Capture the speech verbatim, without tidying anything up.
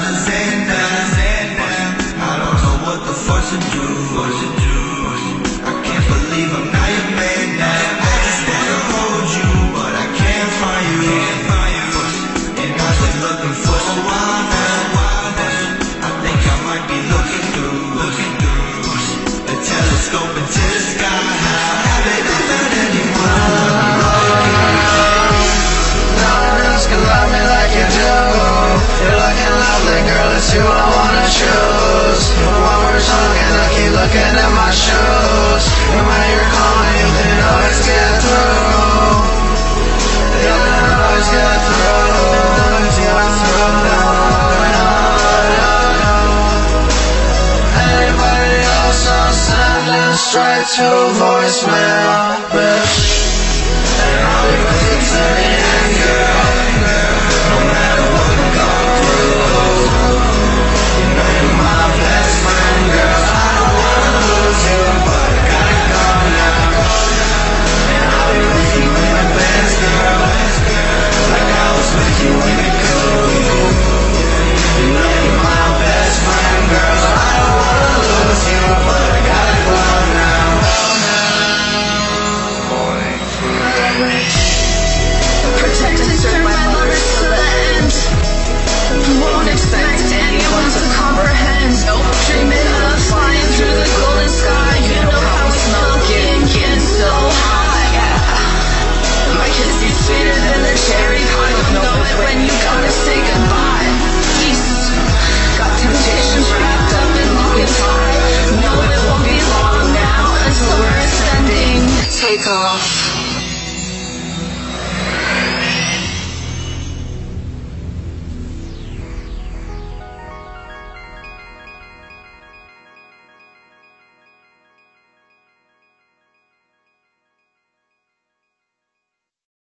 Who I wanna choose. While we're talking, I keep looking at my shoes. And when you're calling, you can always get through. You can always get through. Get through. Anybody else, I'll send it straight to voicemail, bitch. And I'll be with you to the end, girl. No matter what we go through. Take off.